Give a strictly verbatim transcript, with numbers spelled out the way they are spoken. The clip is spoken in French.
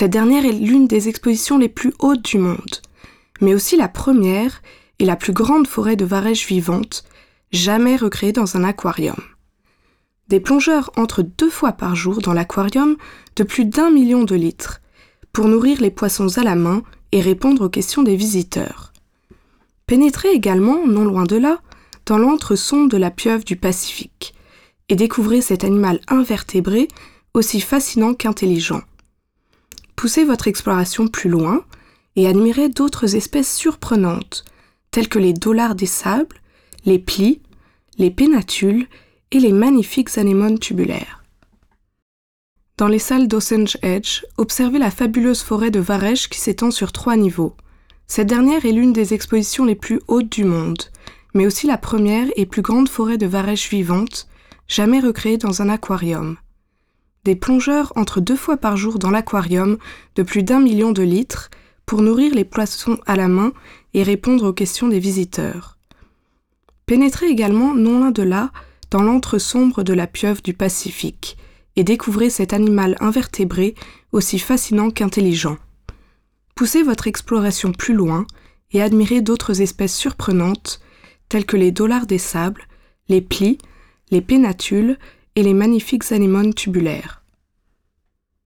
Cette dernière est l'une des expositions les plus hautes du monde, mais aussi la première et la plus grande forêt de varech vivante jamais recréée dans un aquarium. Des plongeurs entrent deux fois par jour dans l'aquarium de plus d'un million de litres pour nourrir les poissons à la main et répondre aux questions des visiteurs. Pénétrez également, non loin de là, dans l'antre-sombre de la pieuvre du Pacifique et découvrez cet animal invertébré aussi fascinant qu'intelligent. Poussez votre exploration plus loin et admirez d'autres espèces surprenantes, telles que les dollars des sables, les plis, les pénatules et les magnifiques anémones tubulaires. Dans les salles d'Osage Edge, observez la fabuleuse forêt de varech qui s'étend sur trois niveaux. Cette dernière est l'une des expositions les plus hautes du monde, mais aussi la première et plus grande forêt de varech vivante, jamais recréée dans un aquarium. Des plongeurs entrent deux fois par jour dans l'aquarium de plus d'un million de litres pour nourrir les poissons à la main et répondre aux questions des visiteurs. Pénétrez également, non loin de là, dans l'antre sombre de la pieuvre du Pacifique et découvrez cet animal invertébré aussi fascinant qu'intelligent. Poussez votre exploration plus loin et admirez d'autres espèces surprenantes telles que les dollars des sables, les plis, les pénatules et les magnifiques anémones tubulaires.